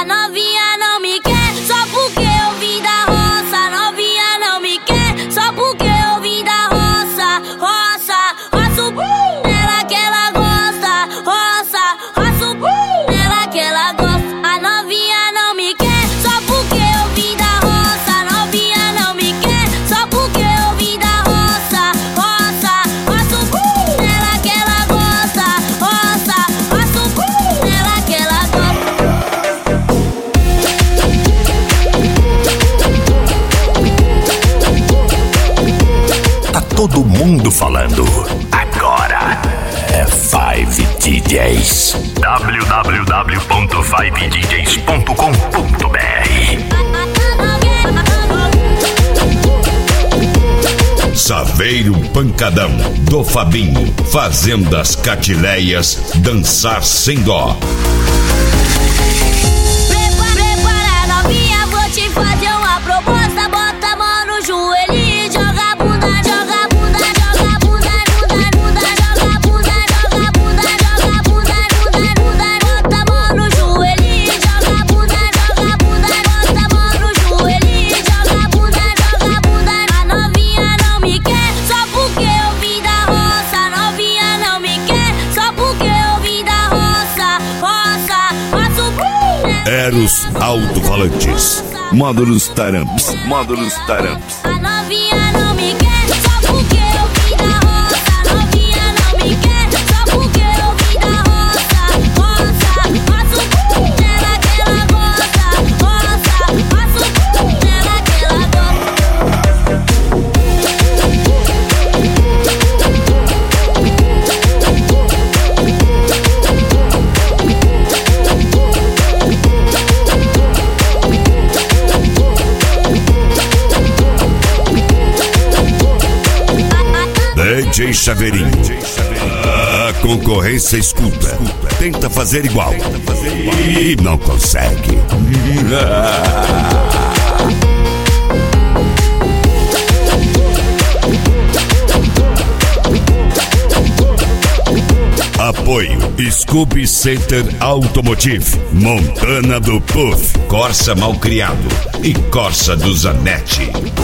novinha não me quer só porque eu vim da roça. A novinha não me quer só porque eu vim da roça. Roça o boom dela que ela gosta. Roça o boom dela que ela gosta. A novinha não me quer só porque eu vim da roça. A novinha não me quer só porque eu vim da roça. Roça o boom dela que ela gosta. Roça o boom dela que ela Tá todo mundo falando. Agora é 5DJs. www.5djs.com.br. Saveiro Pancadão do Fabinho, fazendo as Catileias dançar sem dó. Prepara novinha, vou te fazer uma proposta. Bota a mão no joelho e joga a bunda, joga a bunda, joga a bunda, bunda, joga a bunda, joga a bunda, joga a bunda, bunda. Bota a mão no joelho e joga a bunda, joga a bunda. Bota a mão no joelho e joga a bunda, joga a bunda. A novinha não me quer só porque eu vim da roça. A novinha não me quer só porque eu vim da roça. Roça o boom. Eros Alto-Falantes, módulos Taramps, módulos Taramps. A novinha não me quer só porque eu vim da roça. A novinha não me quer só porque eu vim da roça. Roça o boom dela que ela gosta. Roça o boom dela que ela DJ Chaveirinho, a concorrência escuta, tenta fazer igual e não consegue. Apoio Scooby Center Automotive, Montana do Puff, Corsa Malcriado e Corsa do Zanetti.